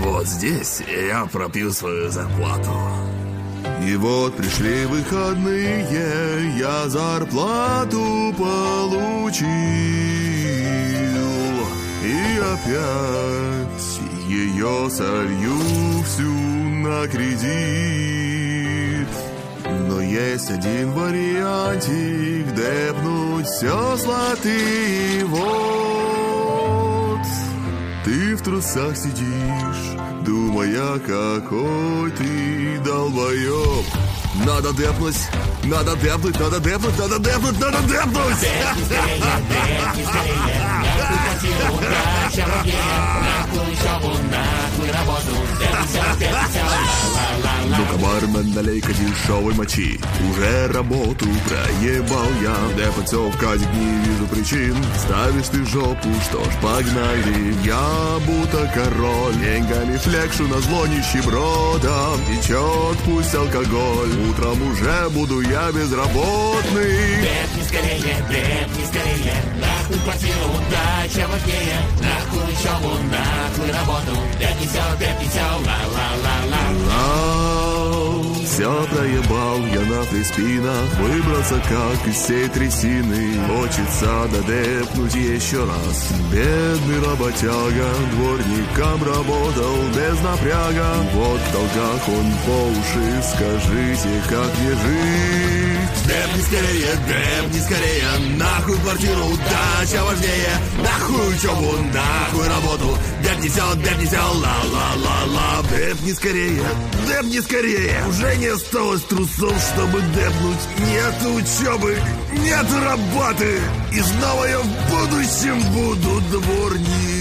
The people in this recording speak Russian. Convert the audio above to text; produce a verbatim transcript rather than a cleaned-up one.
Вот здесь я пропил свою зарплату. И вот пришли выходные, я зарплату получил. И опять ее солью всю на кредит. Но есть один вариантик, депнуть все златы. Вот ты в трусах сидишь, думая, какой ты долбоеб. Надо депнуть, надо депнуть, надо депнуть, надо депнуть, надо депнуть! Депни скорее, депни скорее, нахуй квартиру, удача важнее, нахуй учебу, нахуй работу, депни все, депни все, ла-ла-ла-ла. Ну-ка, бармен, налей-ка дешевой мочи. Уже работу проебал я. Депать все в казик, не вижу причин. Ставишь ты жопу, что ж, погнали. Я будто король, деньгами флекшу на зло нищебродом. Течет пусть алкоголь, утром уже буду я безработный. Депни скорее, депни скорее, нахуй квартиру, удача важнее, нахуй учебу, нахуй работу, депни все, депни все, ла-ла-ла-ла. Все проебал я на фриспинах, выбрался как из всей трясины. Хочется додепнуть еще раз. Бедный работяга, дворником работал без напряга. Вот в долгах он по уши, скажите, как мне жить? Депни скорее, депни скорее, нахуй квартиру, удача важнее, нахуй учебу, нахуй работу, депни все, депни все, ла-ла-ла-ла. Депни скорее, депни скорее, уже не осталось трусов, чтобы депнуть. Нет учебы, нет работы, и снова я в будущем буду дворником.